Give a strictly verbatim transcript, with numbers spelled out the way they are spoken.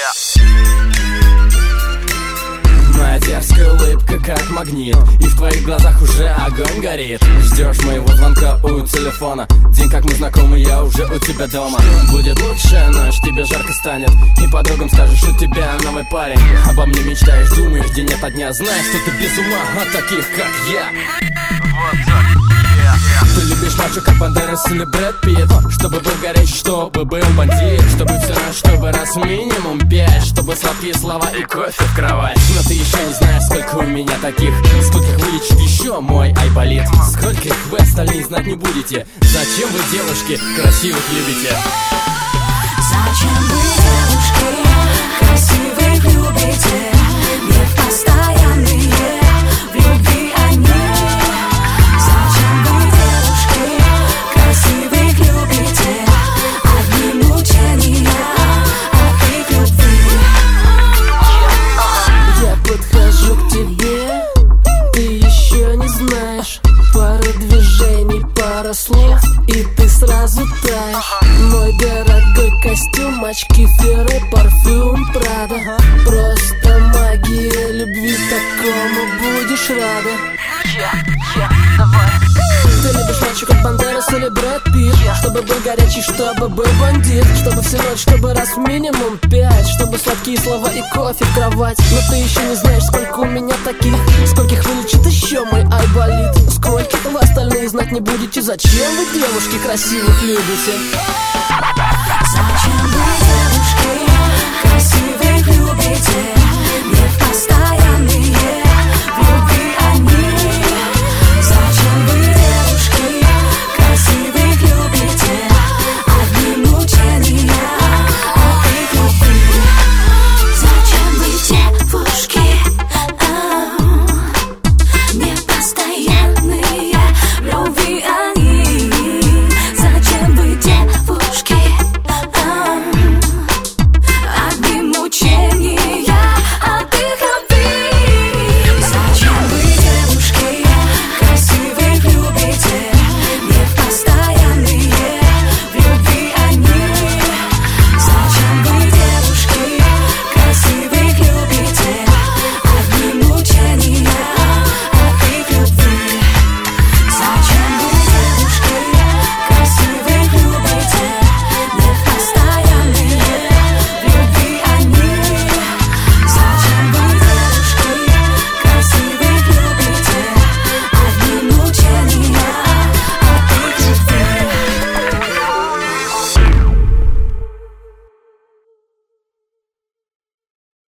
Моя дерзкая улыбка как магнит, и в твоих глазах уже огонь горит. Ждешь моего звонка у телефона. День как мы знакомы, я уже у тебя дома. Будет лучшая ночь, тебе жарко станет, и подругам скажешь, у тебя новый парень. Обо мне мечтаешь, думаешь день ото дня. Знаешь, что ты без ума от таких, как я. Ты любишь мачо, как Бандерас или Брэд Питт. Чтобы был горячий, чтобы был бандит. Чтобы все равно, чтобы раз минимум пять. Чтобы сладкие слова и кофе в кровать. Но ты еще не знаешь, сколько у меня таких. Скольких вылечит еще мой айболит. Скольких вы остальные знать не будете. Зачем вы, девушки, красивых любите? Зачем вы, девушки, красивых любите? Не постоянные в любви они. Зачем вы, девушки, красивых любите? Одни мучения от их любви. Я подхожу к тебе, ты еще не знаешь. Пара движений, пара слов, и ты сразу таешь. Мой дорогой костюм, очки Ферре, парфюм Прада. Просто магия любви, такому будешь рада. Ты любишь мальчик как Бандерас или Брэд Питт. Чтобы был горячий, чтобы был бандит. Чтобы всю ночь, чтобы раз минимум пять. Чтобы сладкие слова и кофе в кровать. Но ты еще не знаешь, сколько у меня таких. Скольких вылечит еще мой айболит. Скольких вы остальные знать не будете. Зачем вы, девушки, красивых любите?